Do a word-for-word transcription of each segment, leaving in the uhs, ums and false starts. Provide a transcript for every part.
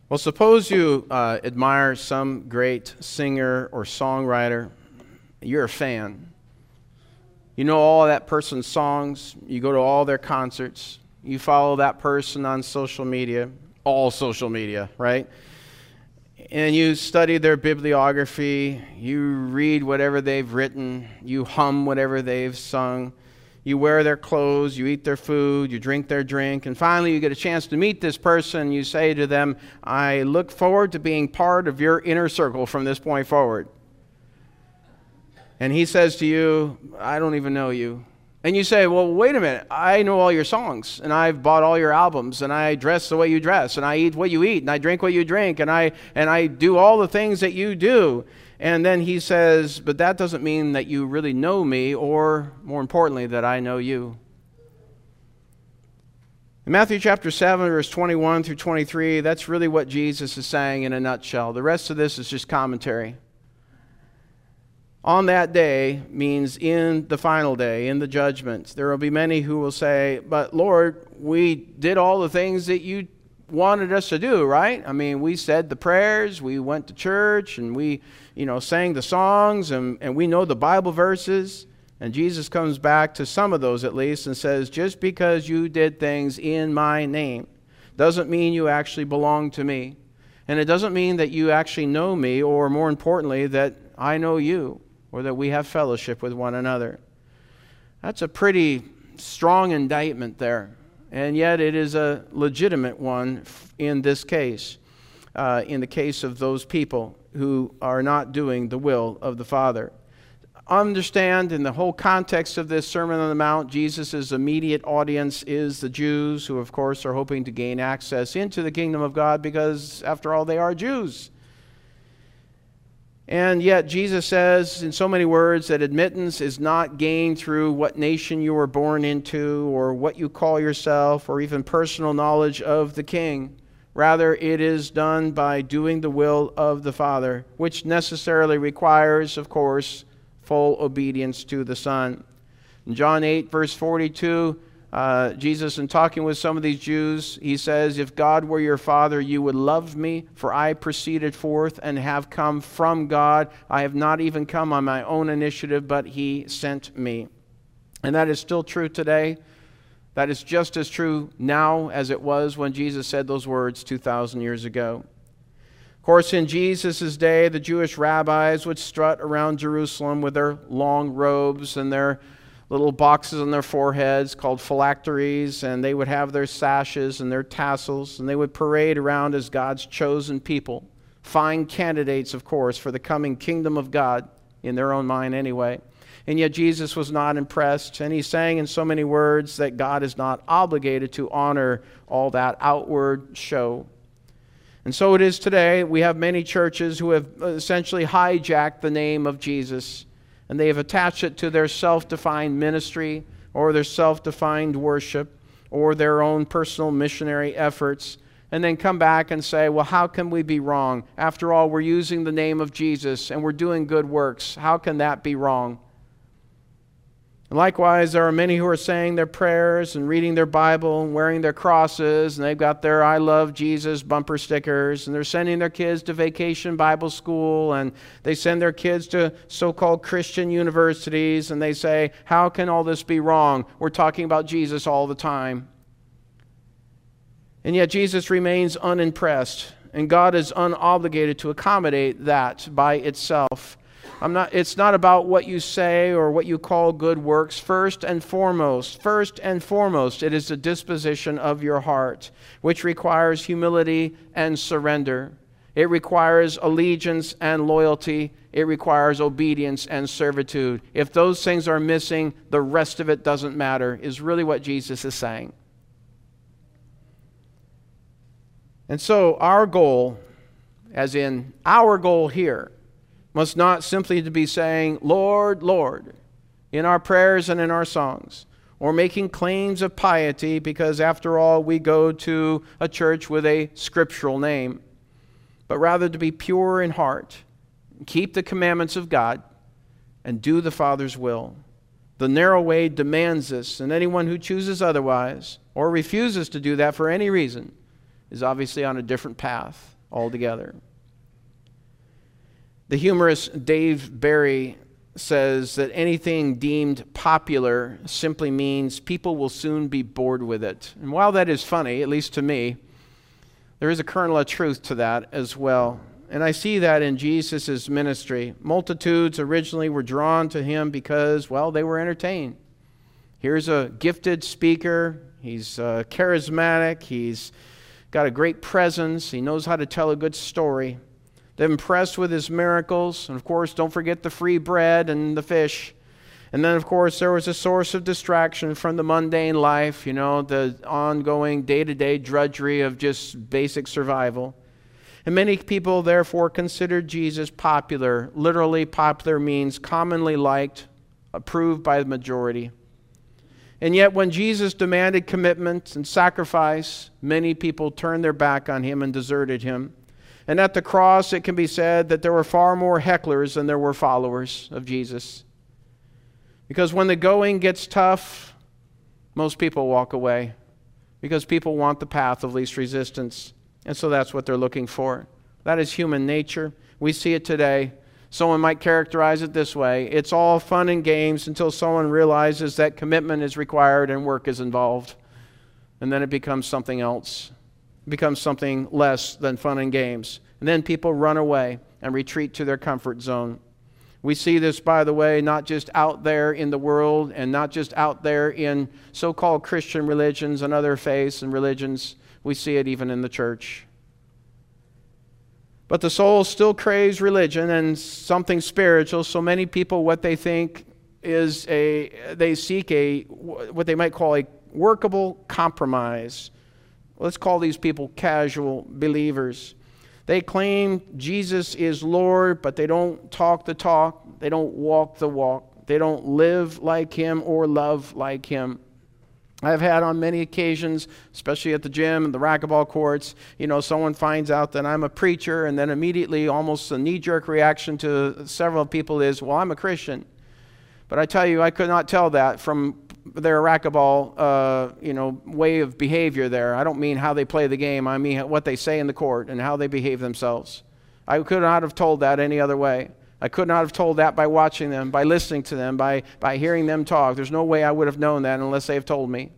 Well, suppose you uh, admire some great singer or songwriter. You're a fan. You know all that person's songs. You go to all their concerts. You follow that person on social media, all social media, right? And you study their bibliography. You read whatever they've written. You hum whatever they've sung. You wear their clothes, you eat their food, you drink their drink, and finally you get a chance to meet this person. You say to them, I look forward to being part of your inner circle from this point forward. And he says to you, I don't even know you. And you say, well, wait a minute, I know all your songs, and I've bought all your albums, and I dress the way you dress, and I eat what you eat, and I drink what you drink, and I, and I do all the things that you do. And then he says, but that doesn't mean that you really know me, or more importantly, that I know you. In Matthew chapter seven, verse twenty-one through twenty-three, that's really what Jesus is saying in a nutshell. The rest of this is just commentary. On that day means in the final day, in the judgment. There will be many who will say, but Lord, we did all the things that you wanted us to do, right? I mean, we said the prayers, we went to church, and we, you know, sang the songs, and, and we know the Bible verses. And Jesus comes back to some of those at least and says, just because you did things in my name doesn't mean you actually belong to me. And it doesn't mean that you actually know me, or more importantly, that I know you, or that we have fellowship with one another. That's a pretty strong indictment there. And yet it is a legitimate one in this case, uh, in the case of those people who are not doing the will of the Father. Understand, in the whole context of this Sermon on the Mount, Jesus' immediate audience is the Jews, who of course are hoping to gain access into the kingdom of God because, after all, they are Jews. And yet Jesus says in so many words that admittance is not gained through what nation you were born into, or what you call yourself, or even personal knowledge of the King. Rather, it is done by doing the will of the Father, which necessarily requires, of course, full obedience to the Son. In John eight, verse forty-two, Uh, Jesus, in talking with some of these Jews, he says, if God were your Father, you would love me, for I proceeded forth and have come from God. I have not even come on my own initiative, but he sent me. And that is still true today. That is just as true now as it was when Jesus said those words two thousand years ago. Of course, in Jesus' day, the Jewish rabbis would strut around Jerusalem with their long robes and their little boxes on their foreheads called phylacteries, and they would have their sashes and their tassels, and they would parade around as God's chosen people, fine candidates, of course, for the coming kingdom of God, in their own mind anyway. And yet Jesus was not impressed, and he's saying in so many words that God is not obligated to honor all that outward show. And so it is today. We have many churches who have essentially hijacked the name of Jesus, and they have attached it to their self-defined ministry, or their self-defined worship, or their own personal missionary efforts, and then come back and say, well, how can we be wrong? After all, we're using the name of Jesus, and we're doing good works. How can that be wrong? And likewise, there are many who are saying their prayers and reading their Bible and wearing their crosses, and they've got their I love Jesus bumper stickers, and they're sending their kids to vacation Bible school, and they send their kids to so-called Christian universities, and they say, how can all this be wrong? We're talking about Jesus all the time. And yet Jesus remains unimpressed, and God is unobligated to accommodate that by itself. I'm not, it's not about what you say or what you call good works. First and foremost, first and foremost, it is the disposition of your heart, which requires humility and surrender. It requires allegiance and loyalty. It requires obedience and servitude. If those things are missing, the rest of it doesn't matter, is really what Jesus is saying. And so our goal, as in our goal here, must not simply to be saying, Lord, Lord, in our prayers and in our songs, or making claims of piety because, after all, we go to a church with a scriptural name, but rather to be pure in heart, keep the commandments of God, and do the Father's will. The narrow way demands this, and anyone who chooses otherwise or refuses to do that for any reason is obviously on a different path. altogether. The humorist Dave Barry says that anything deemed popular simply means people will soon be bored with it. And while that is funny, at least to me, there is a kernel of truth to that as well. And I see that in Jesus' ministry. Multitudes originally were drawn to him because, well, they were entertained. Here's a gifted speaker. He's uh, charismatic. He's got a great presence. He knows how to tell a good story. They're impressed with his miracles. And, of course, don't forget the free bread and the fish. And then, of course, there was a source of distraction from the mundane life, you know, the ongoing day-to-day drudgery of just basic survival. And many people, therefore, considered Jesus popular. Literally, popular means commonly liked, approved by the majority. And yet, when Jesus demanded commitment and sacrifice, many people turned their back on him and deserted him. And at the cross, it can be said that there were far more hecklers than there were followers of Jesus. Because when the going gets tough, most people walk away. Because people want the path of least resistance. And so that's what they're looking for. That is human nature. We see it today. Someone might characterize it this way: it's all fun and games until someone realizes that commitment is required and work is involved. And then it becomes something else. It becomes something less than fun and games. And then people run away and retreat to their comfort zone. We see this, by the way, not just out there in the world and not just out there in so-called Christian religions and other faiths and religions. We see it even in the church. But the soul still craves religion and something spiritual. So many people, what they think is a, they seek a, what they might call a workable compromise. Let's call these people casual believers. They claim Jesus is Lord, but they don't talk the talk. They don't walk the walk. They don't live like him or love like him. I've had on many occasions, especially at the gym and the racquetball courts, you know, someone finds out that I'm a preacher, and then immediately almost a knee-jerk reaction to several people is, well, I'm a Christian. But I tell you, I could not tell that from their racquetball, uh, you know, way of behavior there. I don't mean how they play the game. I mean what they say in the court and how they behave themselves. I could not have told that any other way. I could not have told that by watching them, by listening to them, by, by hearing them talk. There's no way I would have known that unless they have told me.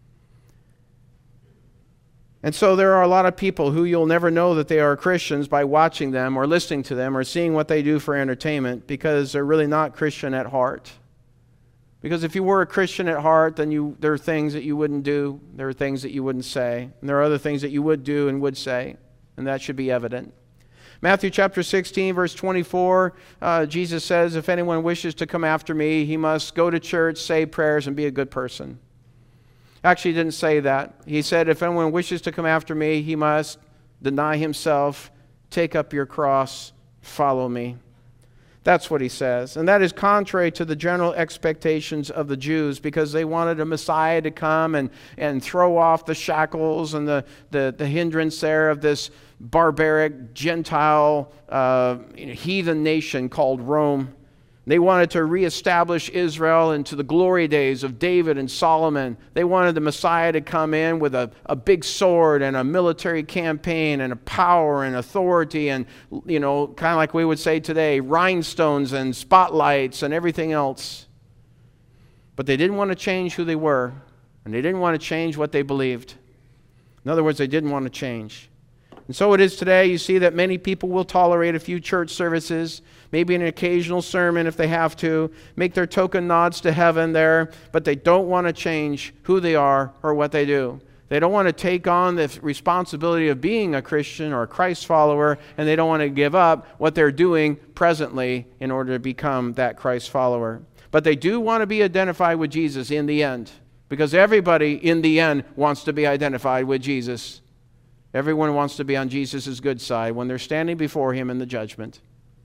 And so there are a lot of people who you'll never know that they are Christians by watching them or listening to them or seeing what they do for entertainment, because they're really not Christian at heart. Because if you were a Christian at heart, then you, there are things that you wouldn't do, there are things that you wouldn't say, and there are other things that you would do and would say, and that should be evident. Matthew chapter sixteen, verse twenty-four, uh, Jesus says, if anyone wishes to come after me, he must go to church, say prayers, and be a good person. Actually, he didn't say that. He said, if anyone wishes to come after me, he must deny himself, take up your cross, follow me. That's what he says. And that is contrary to the general expectations of the Jews, because they wanted a Messiah to come and, and throw off the shackles and the, the, the hindrance there of this barbaric, Gentile, uh, heathen nation called Rome. They wanted to reestablish Israel into the glory days of David and Solomon. They wanted the Messiah to come in with a, a big sword and a military campaign and a power and authority and, you know, kind of like we would say today, rhinestones and spotlights and everything else. But they didn't want to change who they were, and they didn't want to change what they believed. In other words, they didn't want to change. And so it is today. You see that many people will tolerate a few church services, maybe an occasional sermon if they have to, make their token nods to heaven there, but they don't want to change who they are or what they do. They don't want to take on the responsibility of being a Christian or a Christ follower, and they don't want to give up what they're doing presently in order to become that Christ follower. But they do want to be identified with Jesus in the end, because everybody in the end wants to be identified with Jesus. Everyone wants to be on Jesus' good side when they're standing before him in the judgment.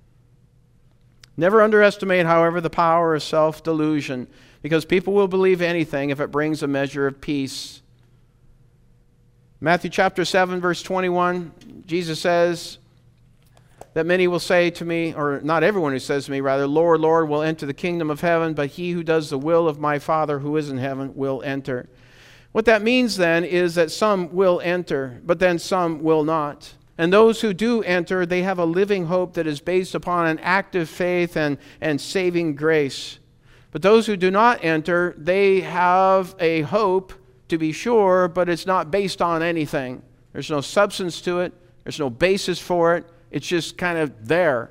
Never underestimate, however, the power of self-delusion, because people will believe anything if it brings a measure of peace. Matthew chapter seven, verse twenty-one, Jesus says that many will say to me, or not everyone who says to me, rather, Lord, Lord, will enter the kingdom of heaven, but he who does the will of my Father who is in heaven will enter. What that means then is that some will enter, but then some will not. And those who do enter, they have a living hope that is based upon an active faith and, and saving grace. But those who do not enter, they have a hope, to be sure, but it's not based on anything. There's no substance to it. There's no basis for it. It's just kind of there.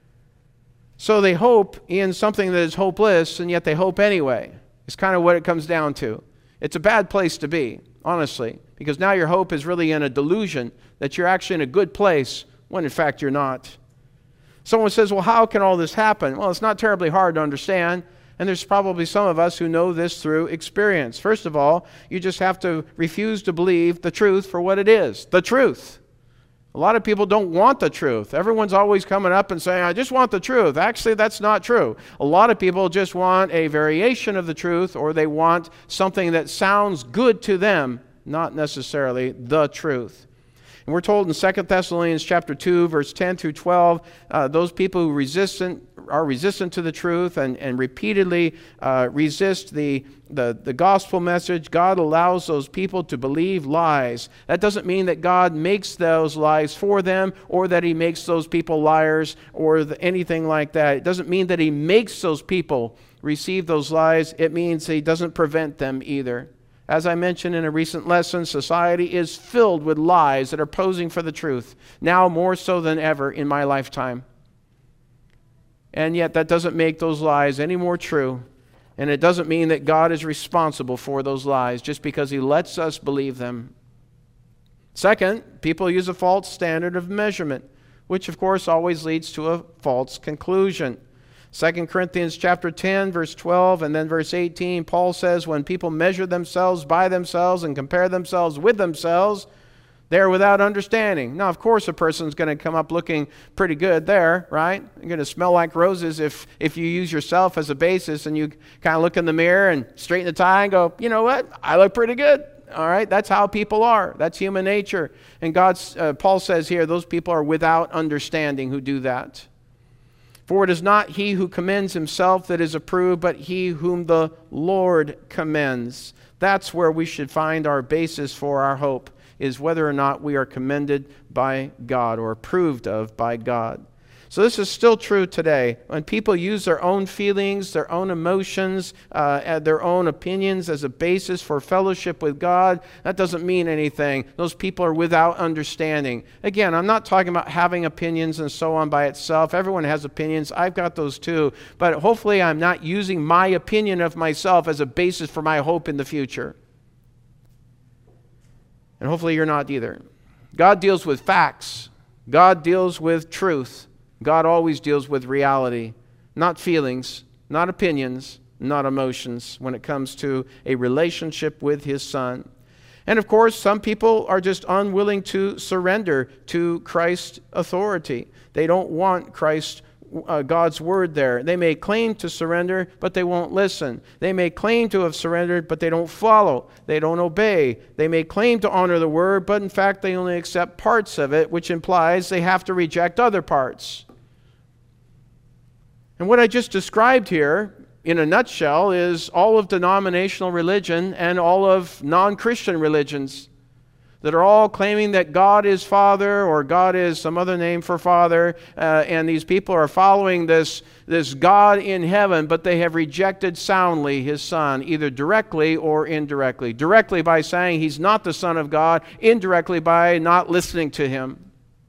So they hope in something that is hopeless, and yet they hope anyway. It's kind of what it comes down to. It's a bad place to be, honestly, because now your hope is really in a delusion that you're actually in a good place when in fact you're not. Someone says, well, how can all this happen? Well, it's not terribly hard to understand, and there's probably some of us who know this through experience. First of all, you just have to refuse to believe the truth for what it is, the truth. A lot of people don't want the truth. Everyone's always coming up and saying, I just want the truth. Actually, that's not true. A lot of people just want a variation of the truth, or they want something that sounds good to them, not necessarily the truth. And we're told in Second Thessalonians chapter two, verse ten through twelve, uh, those people who resistant, are resistant to the truth and, and repeatedly uh, resist the, the, the gospel message, God allows those people to believe lies. That doesn't mean that God makes those lies for them, or that He makes those people liars, or the, anything like that. It doesn't mean that He makes those people receive those lies. It means He doesn't prevent them either. As I mentioned in a recent lesson, society is filled with lies that are posing for the truth, now more so than ever in my lifetime. And yet that doesn't make those lies any more true, and it doesn't mean that God is responsible for those lies just because He lets us believe them. Second, people use a false standard of measurement, which of course always leads to a false conclusion. Second Corinthians chapter ten, verse twelve, and then verse eighteen, Paul says, when people measure themselves by themselves and compare themselves with themselves, they are without understanding. Now, of course, a person's going to come up looking pretty good there, right? You're going to smell like roses if, if you use yourself as a basis and you kind of look in the mirror and straighten the tie and go, you know what? I look pretty good. All right? That's how people are. That's human nature. And God's, uh, Paul says here, those people are without understanding who do that. For it is not he who commends himself that is approved, but he whom the Lord commends. That's where we should find our basis for our hope, is whether or not we are commended by God or approved of by God. So this is still true today. When people use their own feelings, their own emotions, uh, their own opinions as a basis for fellowship with God, that doesn't mean anything. Those people are without understanding. Again, I'm not talking about having opinions and so on by itself. Everyone has opinions. I've got those too. But hopefully I'm not using my opinion of myself as a basis for my hope in the future. And hopefully you're not either. God deals with facts. God deals with truth. God always deals with reality, not feelings, not opinions, not emotions when it comes to a relationship with His Son. And of course, some people are just unwilling to surrender to Christ's authority. They don't want Christ's Uh, God's word there. They may claim to surrender, but they won't listen. They may claim to have surrendered, but they don't follow. They don't obey. They may claim to honor the word, but in fact they only accept parts of it, which implies they have to reject other parts. And what I just described here, in a nutshell, is all of denominational religion and all of non-Christian religions that are all claiming that God is Father, or God is some other name for Father, uh, and these people are following this, this God in heaven, but they have rejected soundly His Son, either directly or indirectly. Directly by saying He's not the Son of God, indirectly by not listening to Him.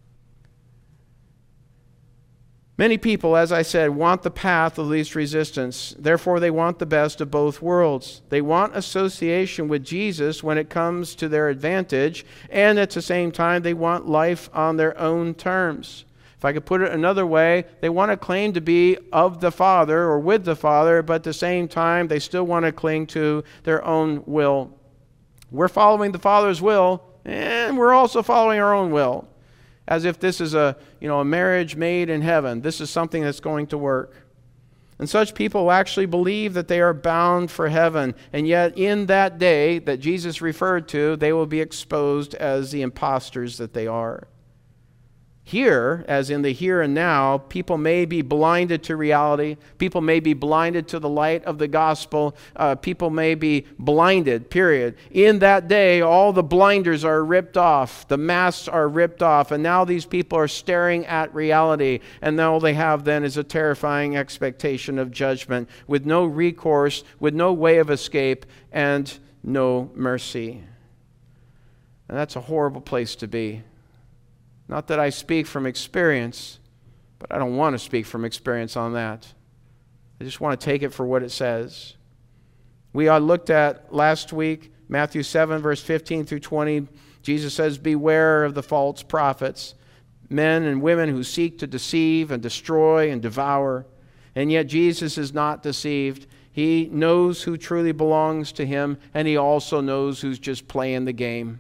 Many people, as I said, want the path of least resistance. Therefore, they want the best of both worlds. They want association with Jesus when it comes to their advantage, and at the same time, they want life on their own terms. If I could put it another way, they want to claim to be of the Father or with the Father, but at the same time, they still want to cling to their own will. We're following the Father's will, and we're also following our own will. As if this is a, you know, a marriage made in heaven. This is something that's going to work. And such people actually believe that they are bound for heaven. And yet in that day that Jesus referred to, they will be exposed as the impostors that they are. Here, as in the here and now, people may be blinded to reality. People may be blinded to the light of the gospel. Uh, people may be blinded, period. In that day, all the blinders are ripped off. The masks are ripped off. And now these people are staring at reality. And all they have then is a terrifying expectation of judgment with no recourse, with no way of escape, and no mercy. And that's a horrible place to be. Not that I speak from experience, but I don't want to speak from experience on that. I just want to take it for what it says. We uh, looked at last week, Matthew seven, verse fifteen through twenty. Jesus says, beware of the false prophets, men and women who seek to deceive and destroy and devour. And yet Jesus is not deceived. He knows who truly belongs to him, and he also knows who's just playing the game.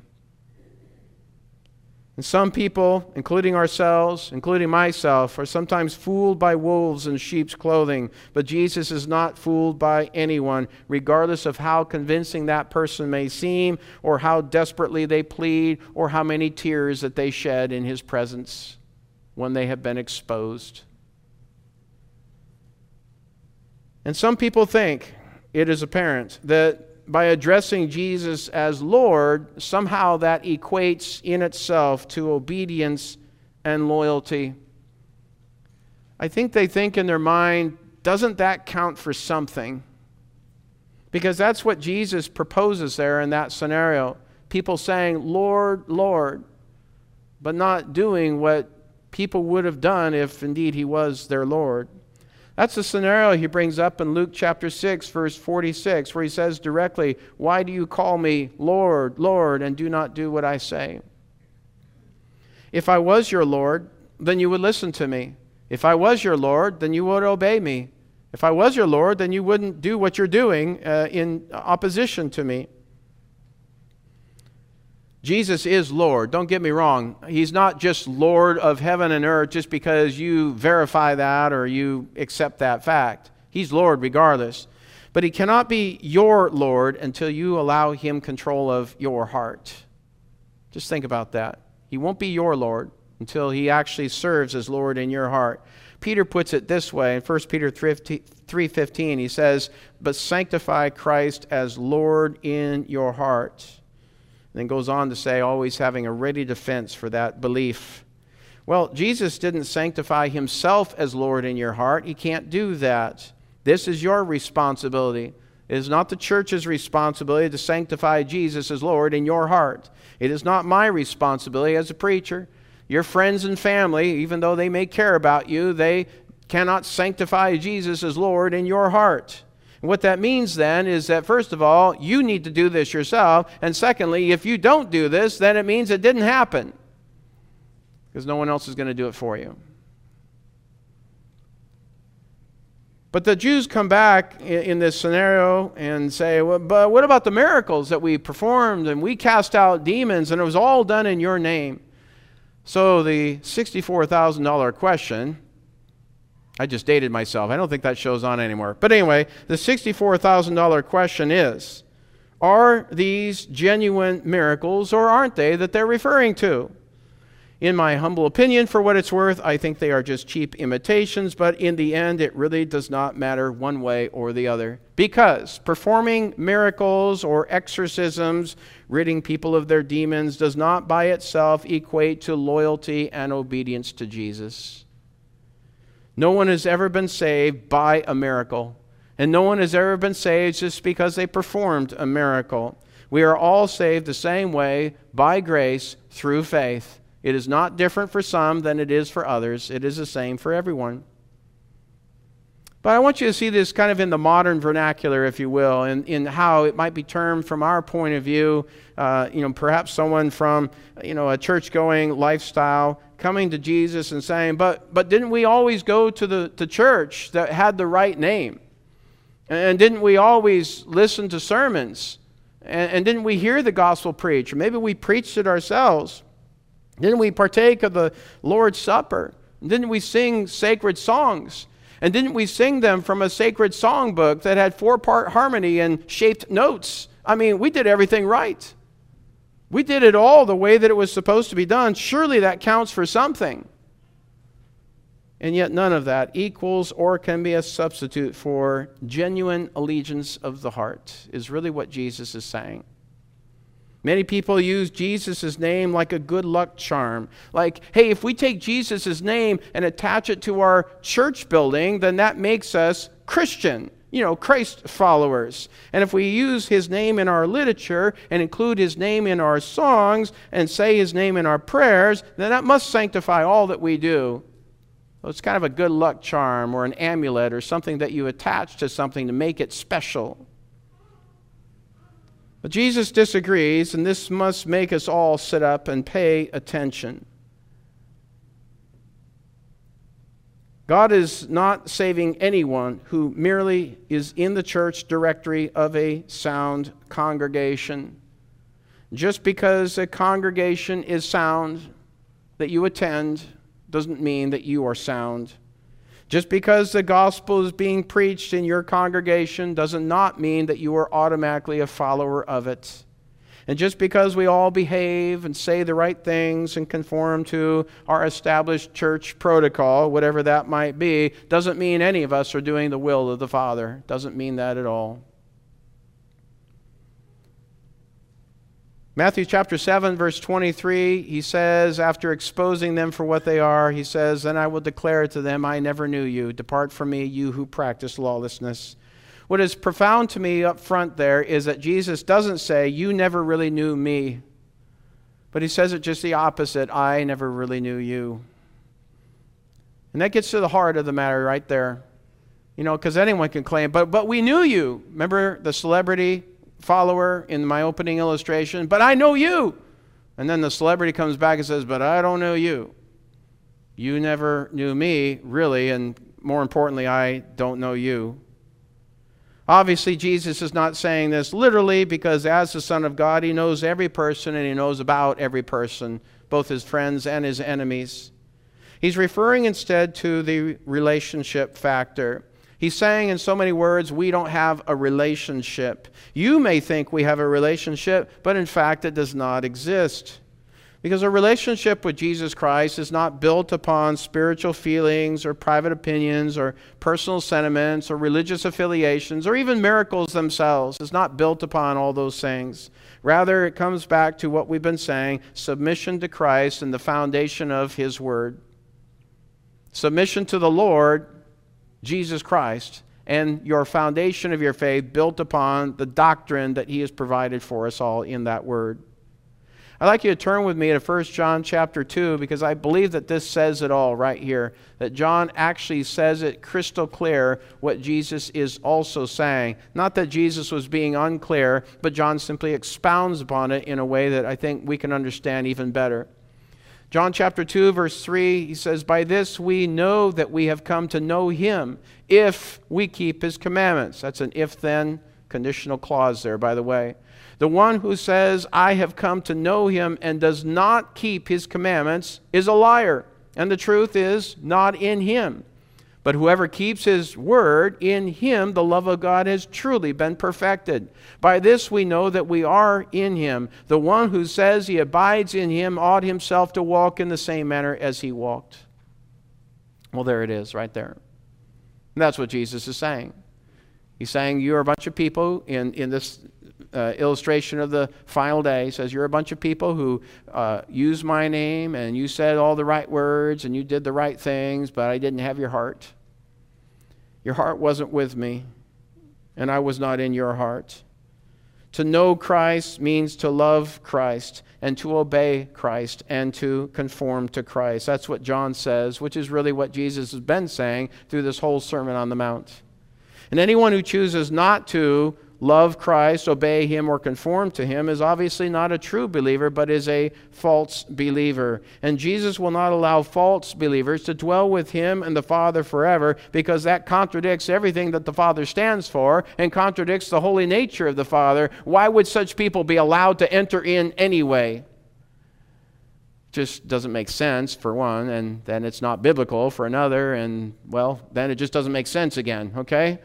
And some people, including ourselves, including myself, are sometimes fooled by wolves in sheep's clothing. But Jesus is not fooled by anyone, regardless of how convincing that person may seem, or how desperately they plead, or how many tears that they shed in his presence when they have been exposed. And some people think it is apparent that by addressing Jesus as Lord, somehow that equates in itself to obedience and loyalty. I think they think in their mind, doesn't that count for something? Because that's what Jesus proposes there in that scenario. People saying, Lord, Lord, but not doing what people would have done if indeed he was their Lord. That's the scenario he brings up in Luke chapter six, verse forty-six, where he says directly, why do you call me Lord, Lord, and do not do what I say? If I was your Lord, then you would listen to me. If I was your Lord, then you would obey me. If I was your Lord, then you wouldn't do what you're doing uh, in opposition to me. Jesus is Lord. Don't get me wrong. He's not just Lord of heaven and earth just because you verify that or you accept that fact. He's Lord regardless. But he cannot be your Lord until you allow him control of your heart. Just think about that. He won't be your Lord until he actually serves as Lord in your heart. Peter puts it this way in First Peter three fifteen. He says, but sanctify Christ as Lord in your heart. Then goes on to say, always having a ready defense for that belief. Well, Jesus didn't sanctify himself as Lord in your heart. He can't do that. This is your responsibility. It is not the church's responsibility to sanctify Jesus as Lord in your heart. It is not my responsibility as a preacher. Your friends and family, even though they may care about you, they cannot sanctify Jesus as Lord in your heart. And what that means then is that, first of all, you need to do this yourself. And secondly, if you don't do this, then it means it didn't happen. Because no one else is going to do it for you. But the Jews come back in this scenario and say, well, but what about the miracles that we performed and we cast out demons and it was all done in your name? So the sixty-four thousand dollar question, I just dated myself. I don't think that show's on anymore. But anyway, the sixty-four thousand dollar question is, are these genuine miracles or aren't they that they're referring to? In my humble opinion, for what it's worth, I think they are just cheap imitations, but in the end, it really does not matter one way or the other. Because performing miracles or exorcisms, ridding people of their demons, does not by itself equate to loyalty and obedience to Jesus. No one has ever been saved by a miracle. And no one has ever been saved just because they performed a miracle. We are all saved the same way, by grace, through faith. It is not different for some than it is for others. It is the same for everyone. But I want you to see this kind of in the modern vernacular, if you will, in, in how it might be termed from our point of view. Uh, you know, perhaps someone from, you know, a church-going lifestyle coming to Jesus and saying, but but didn't we always go to the to church that had the right name? And didn't we always listen to sermons? And, and didn't we hear the gospel preached? Or maybe we preached it ourselves. Didn't we partake of the Lord's Supper? Didn't we sing sacred songs? And didn't we sing them from a sacred songbook that had four-part harmony and shaped notes? I mean, we did everything right. We did it all the way that it was supposed to be done. Surely that counts for something. And yet none of that equals or can be a substitute for genuine allegiance of the heart, is really what Jesus is saying. Many people use Jesus' name like a good luck charm. Like, hey, if we take Jesus' name and attach it to our church building, then that makes us Christian, you know, Christ followers. And if we use his name in our literature and include his name in our songs and say his name in our prayers, then that must sanctify all that we do. So it's kind of a good luck charm or an amulet or something that you attach to something to make it special. But Jesus disagrees, and this must make us all sit up and pay attention. God is not saving anyone who merely is in the church directory of a sound congregation. Just because a congregation is sound that you attend doesn't mean that you are sound. Just because the gospel is being preached in your congregation does not mean that you are automatically a follower of it. And just because we all behave and say the right things and conform to our established church protocol, whatever that might be, doesn't mean any of us are doing the will of the Father. Doesn't mean that at all. Matthew chapter seven, verse twenty-three, he says, after exposing them for what they are, he says, "Then I will declare to them, I never knew you. Depart from me, you who practice lawlessness." What is profound to me up front there is that Jesus doesn't say, "You never really knew me." But he says it just the opposite, "I never really knew you." And that gets to the heart of the matter right there. You know, because anyone can claim, but, but we knew you. Remember the celebrity follower in my opening illustration? "But I know you." And then the celebrity comes back and says, "But I don't know you. You never knew me, really, and more importantly, I don't know you." Obviously, Jesus is not saying this literally, because as the Son of God, he knows every person and he knows about every person, both his friends and his enemies. He's referring instead to the relationship factor. He's saying in so many words, we don't have a relationship. You may think we have a relationship, but in fact it does not exist. Because a relationship with Jesus Christ is not built upon spiritual feelings or private opinions or personal sentiments or religious affiliations or even miracles themselves. It's not built upon all those things. Rather, it comes back to what we've been saying, submission to Christ and the foundation of his word. Submission to the Lord Jesus Christ, and your foundation of your faith built upon the doctrine that he has provided for us all in that word. I'd like you to turn with me to First John chapter two, because I believe that this says it all right here. That John actually says it crystal clear what Jesus is also saying. Not that Jesus was being unclear, but John simply expounds upon it in a way that I think we can understand even better. John chapter two, verse three, he says, "By this we know that we have come to know him, if we keep his commandments." That's an if-then conditional clause there, by the way. "The one who says, 'I have come to know him,' and does not keep his commandments is a liar, and the truth is not in him. But whoever keeps his word, in him the love of God has truly been perfected. By this we know that we are in him. The one who says he abides in him ought himself to walk in the same manner as he walked." Well, there it is right there. And that's what Jesus is saying. He's saying you're a bunch of people in, in this uh, illustration of the final day. He says you're a bunch of people who uh, use my name, and you said all the right words and you did the right things, but I didn't have your heart. Your heart wasn't with me, and I was not in your heart. To know Christ means to love Christ and to obey Christ and to conform to Christ. That's what John says, which is really what Jesus has been saying through this whole Sermon on the Mount. And anyone who chooses not to love Christ, obey him, or conform to him is obviously not a true believer, but is a false believer. And Jesus will not allow false believers to dwell with him and the Father forever, because that contradicts everything that the Father stands for and contradicts the holy nature of the Father. Why would such people be allowed to enter in anyway? Just doesn't make sense, for one, and then it's not biblical for another, and, well, then it just doesn't make sense again, okay?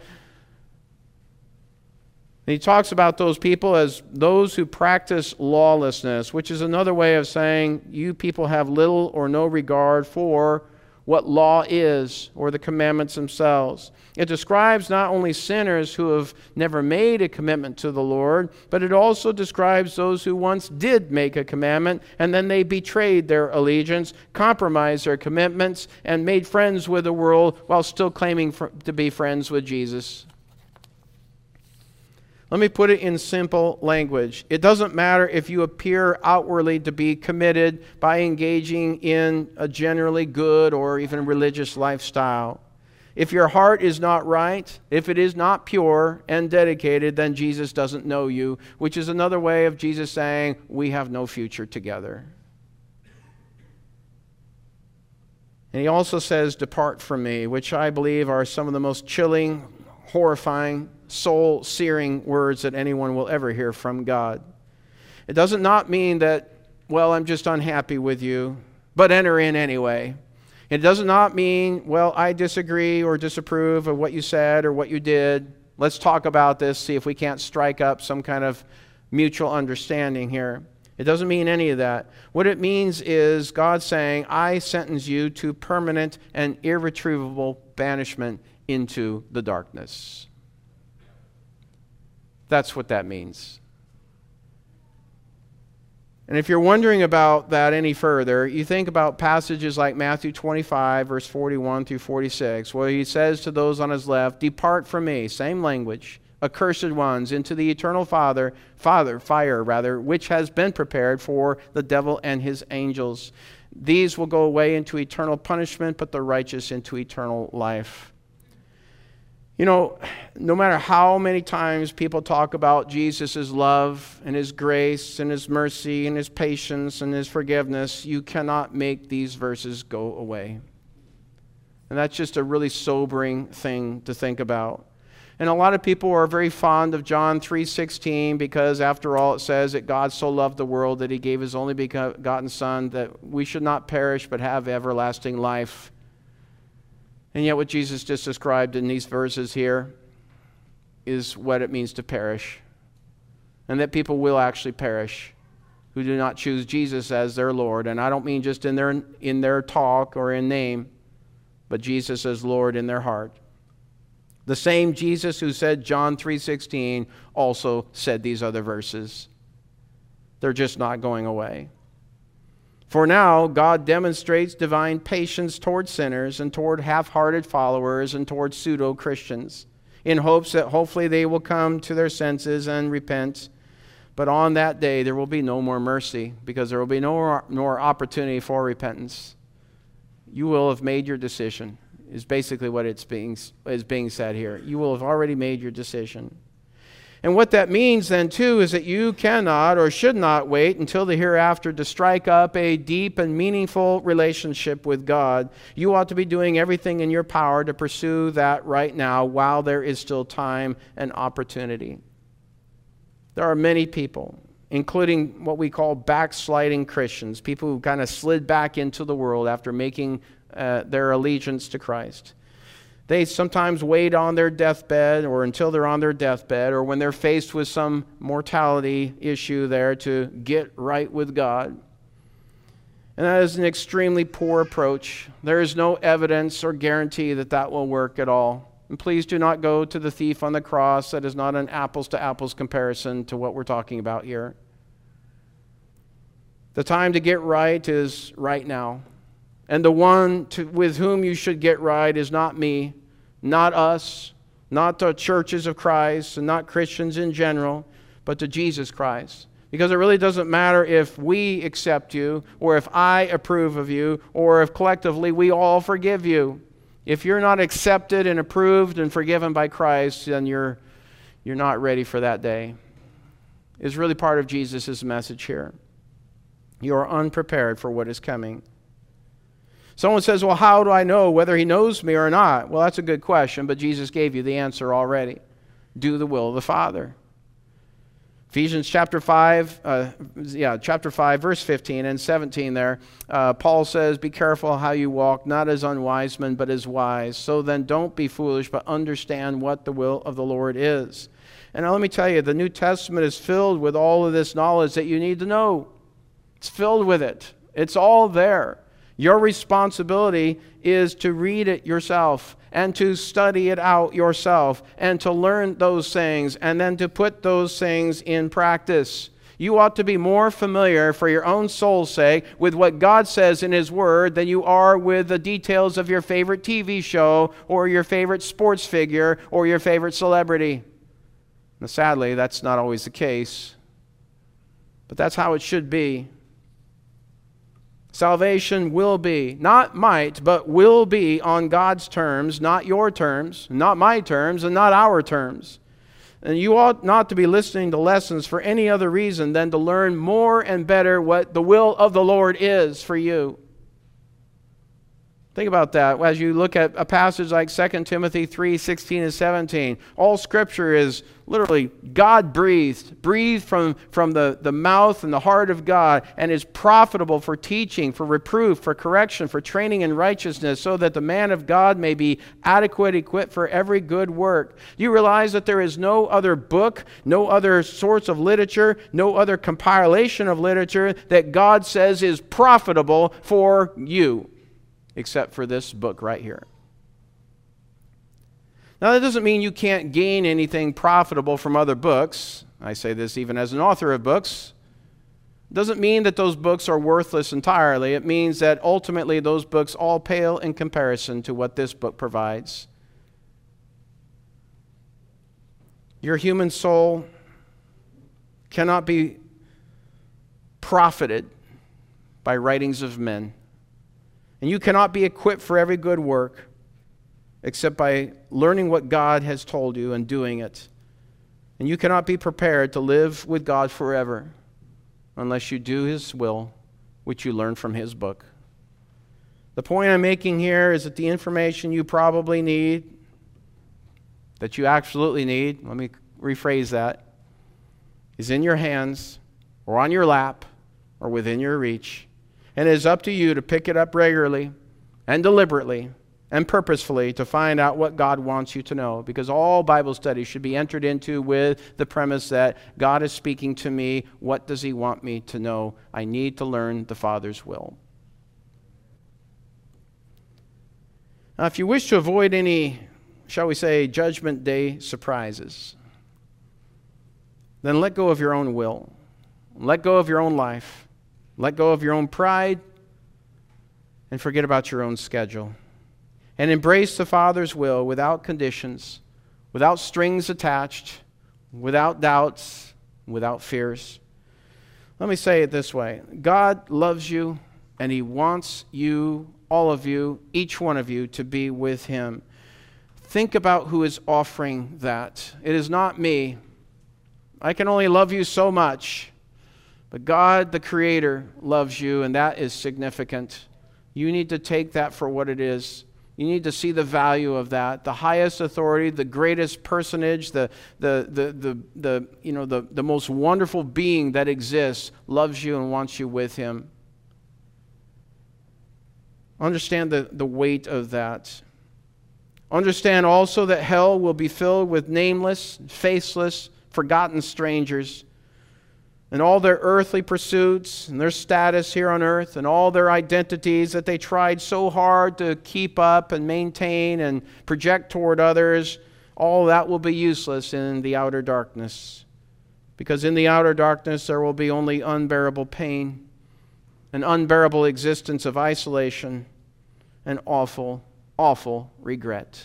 And he talks about those people as those who practice lawlessness, which is another way of saying you people have little or no regard for what law is or the commandments themselves. It describes not only sinners who have never made a commitment to the Lord, but it also describes those who once did make a commandment and then they betrayed their allegiance, compromised their commitments, and made friends with the world while still claiming for, to be friends with Jesus. Let me put it in simple language. It doesn't matter if you appear outwardly to be committed by engaging in a generally good or even religious lifestyle. If your heart is not right, if it is not pure and dedicated, then Jesus doesn't know you, which is another way of Jesus saying, we have no future together. And he also says, depart from me, which I believe are some of the most chilling, horrifying, soul-searing words that anyone will ever hear from God. It doesn't not mean that, well, I'm just unhappy with you, but enter in anyway. It does not mean, well, I disagree or disapprove of what you said or what you did. Let's talk about this, see if we can't strike up some kind of mutual understanding here. It doesn't mean any of that. What it means is God saying, I sentence you to permanent and irretrievable banishment into the darkness. That's what that means. And if you're wondering about that any further, you think about passages like Matthew twenty-five, verse forty-one through forty-six, where he says to those on his left, depart from me, same language, accursed ones, into the eternal Father, Father, fire rather, which has been prepared for the devil and his angels. These will go away into eternal punishment, but the righteous into eternal life. You know, no matter how many times people talk about Jesus' love and his grace and his mercy and his patience and his forgiveness, you cannot make these verses go away. And that's just a really sobering thing to think about. And a lot of people are very fond of John three sixteen because, after all, it says that God so loved the world that he gave his only begotten Son, that we should not perish but have everlasting life. And yet what Jesus just described in these verses here is what it means to perish. And that people will actually perish who do not choose Jesus as their Lord. And I don't mean just in their, in their talk or in name, but Jesus as Lord in their heart. The same Jesus who said John three sixteen also said these other verses. They're just not going away. For now, God demonstrates divine patience toward sinners and toward half-hearted followers and toward pseudo-Christians, in hopes that hopefully they will come to their senses and repent. But on that day, there will be no more mercy, because there will be no more opportunity for repentance. You will have made your decision, is basically what it's being, is being said here. You will have already made your decision. And what that means then, too, is that you cannot or should not wait until the hereafter to strike up a deep and meaningful relationship with God. You ought to be doing everything in your power to pursue that right now while there is still time and opportunity. There are many people, including what we call backsliding Christians, people who kind of slid back into the world after making uh, their allegiance to Christ. They sometimes wait on their deathbed or until they're on their deathbed or when they're faced with some mortality issue there to get right with God. And that is an extremely poor approach. There is no evidence or guarantee that that will work at all. And please do not go to the thief on the cross. That is not an apples-to-apples comparison to what we're talking about here. The time to get right is right now. And the one to, with whom you should get right is not me, not us, not the churches of Christ, and not Christians in general, but to Jesus Christ. Because it really doesn't matter if we accept you, or if I approve of you, or if collectively we all forgive you. If you're not accepted and approved and forgiven by Christ, then you're, you're not ready for that day. It's really part of Jesus' message here. You are unprepared for what is coming. Someone says, well, how do I know whether he knows me or not? Well, that's a good question, but Jesus gave you the answer already. Do the will of the Father. Ephesians chapter five, uh, yeah, chapter five, verse fifteen and seventeen there, uh, Paul says, be careful how you walk, not as unwise men, but as wise. So then don't be foolish, but understand what the will of the Lord is. And now let me tell you, the New Testament is filled with all of this knowledge that you need to know. It's filled with it. It's all there. Your responsibility is to read it yourself and to study it out yourself and to learn those things and then to put those things in practice. You ought to be more familiar for your own soul's sake with what God says in His Word than you are with the details of your favorite T V show or your favorite sports figure or your favorite celebrity. Now, sadly, that's not always the case, but that's how it should be. Salvation will be, not might, but will be on God's terms, not your terms, not my terms, and not our terms. And you ought not to be listening to lessons for any other reason than to learn more and better what the will of the Lord is for you. Think about that as you look at a passage like Second Timothy three, sixteen and seventeen. All Scripture is literally God-breathed, breathed from, from the, the mouth and the heart of God, and is profitable for teaching, for reproof, for correction, for training in righteousness, so that the man of God may be adequate, equipped for every good work. You realize that there is no other book, no other source of literature, no other compilation of literature that God says is profitable for you, except for this book right here. Now, that doesn't mean you can't gain anything profitable from other books. I say this even as an author of books. It doesn't mean that those books are worthless entirely. It means that ultimately those books all pale in comparison to what this book provides. Your human soul cannot be profited by writings of men. And you cannot be equipped for every good work except by learning what God has told you and doing it. And you cannot be prepared to live with God forever unless you do His will, which you learn from His book. The point I'm making here is that the information you probably need, that you absolutely need, let me rephrase that, is in your hands or on your lap or within your reach. And it is up to you to pick it up regularly and deliberately and purposefully to find out what God wants you to know. Because all Bible studies should be entered into with the premise that God is speaking to me. What does He want me to know? I need to learn the Father's will. Now, if you wish to avoid any, shall we say, Judgment Day surprises, then let go of your own will. Let go of your own life. Let go of your own pride and forget about your own schedule. And embrace the Father's will without conditions, without strings attached, without doubts, without fears. Let me say it this way. God loves you, and He wants you, all of you, each one of you, to be with Him. Think about who is offering that. It is not me. I can only love you so much. But God, the Creator, loves you, and that is significant. You need to take that for what it is. You need to see the value of that. The highest authority, the greatest personage, the, the, the, the, the, you know, the, the most wonderful being that exists loves you and wants you with Him. Understand the, the weight of that. Understand also that hell will be filled with nameless, faceless, forgotten strangers. And all their earthly pursuits and their status here on earth and all their identities that they tried so hard to keep up and maintain and project toward others, all that will be useless in the outer darkness. Because in the outer darkness there will be only unbearable pain, an unbearable existence of isolation, and awful, awful regret.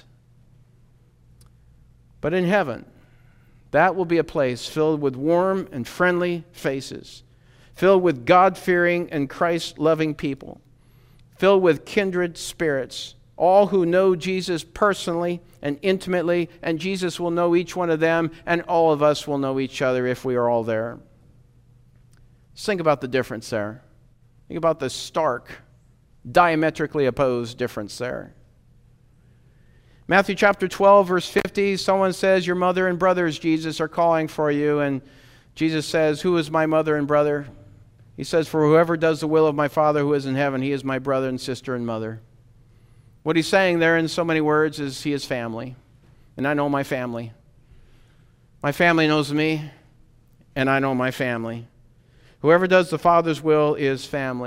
But in heaven, that will be a place filled with warm and friendly faces, filled with God-fearing and Christ-loving people, filled with kindred spirits, all who know Jesus personally and intimately, and Jesus will know each one of them, and all of us will know each other if we are all there. Just think about the difference there. Think about the stark, diametrically opposed difference there. Matthew chapter twelve, verse fifty, someone says, your mother and brothers, Jesus, are calling for you. And Jesus says, who is my mother and brother? He says, for whoever does the will of my Father who is in heaven, he is my brother and sister and mother. What he's saying there in so many words is he is family. And I know my family. My family knows me, and I know my family. Whoever does the Father's will is family.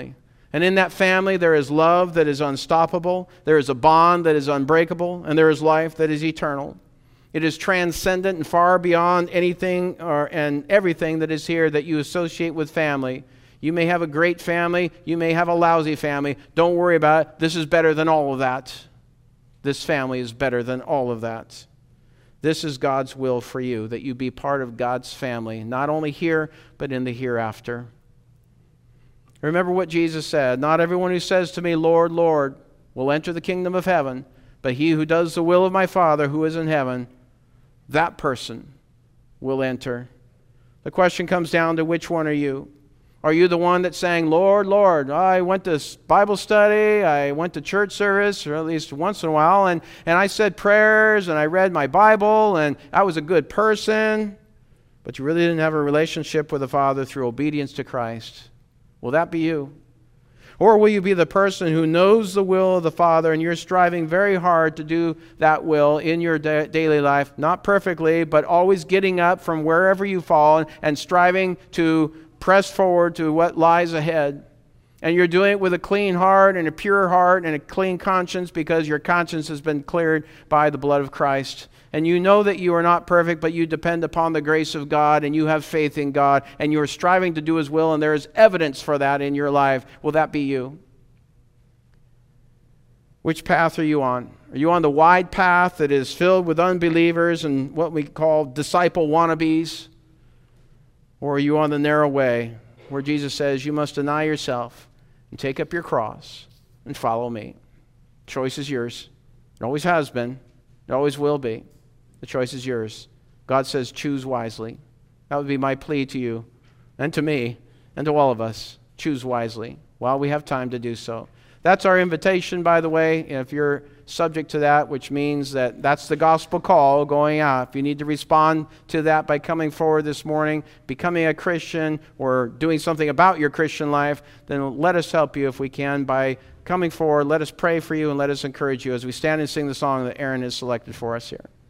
And in that family, there is love that is unstoppable, there is a bond that is unbreakable, and there is life that is eternal. It is transcendent and far beyond anything or, and everything that is here that you associate with family. You may have a great family, you may have a lousy family. Don't worry about it. This is better than all of that. This family is better than all of that. This is God's will for you, that you be part of God's family, not only here, but in the hereafter. Remember what Jesus said, "Not everyone who says to me, 'Lord, Lord,' will enter the kingdom of heaven, but he who does the will of my Father who is in heaven, that person will enter." The question comes down to, which one are you? Are you the one that's saying, "Lord, Lord, I went to Bible study, I went to church service, or at least once in a while, and, and I said prayers, and I read my Bible, and I was a good person," but you really didn't have a relationship with the Father through obedience to Christ? Will that be you? Or will you be the person who knows the will of the Father and you're striving very hard to do that will in your da- daily life, not perfectly, but always getting up from wherever you fall and, and striving to press forward to what lies ahead? And you're doing it with a clean heart and a pure heart and a clean conscience because your conscience has been cleared by the blood of Christ. And you know that you are not perfect, but you depend upon the grace of God and you have faith in God and you are striving to do His will, and there is evidence for that in your life. Will that be you? Which path are you on? Are you on the wide path that is filled with unbelievers and what we call disciple wannabes? Or are you on the narrow way where Jesus says you must deny yourself and take up your cross and follow me? The choice is yours. It always has been. It always will be. The choice is yours. God says choose wisely. That would be my plea to you and to me and to all of us. Choose wisely while we have time to do so. That's our invitation, by the way, if you're subject to that, which means that that's the gospel call going out. If you need to respond to that by coming forward this morning, becoming a Christian, or doing something about your Christian life, then let us help you if we can by coming forward. Let us pray for you and let us encourage you as we stand and sing the song that Aaron has selected for us here.